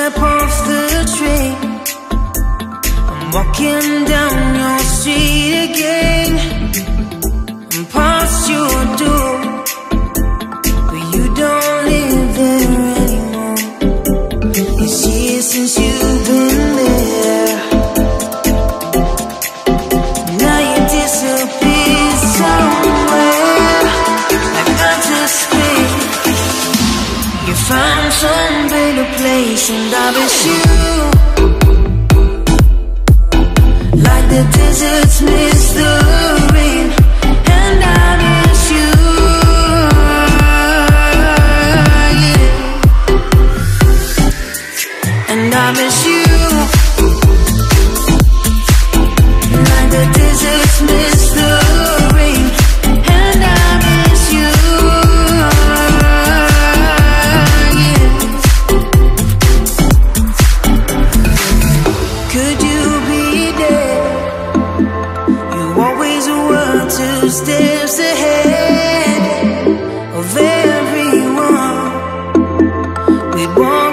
step off the train. I'm walking down your street again, and past your door, but you don't live there anymore. It's years since you've been there. Now you disappear somewhere, like outer space. You found some better place, and I miss you, like the deserts miss the rain. And I miss you, yeah. And I miss you, like the deserts miss the rain. And I miss you, yeah. Could you be there? You always were 2 steps ahead of everyone. We'd walk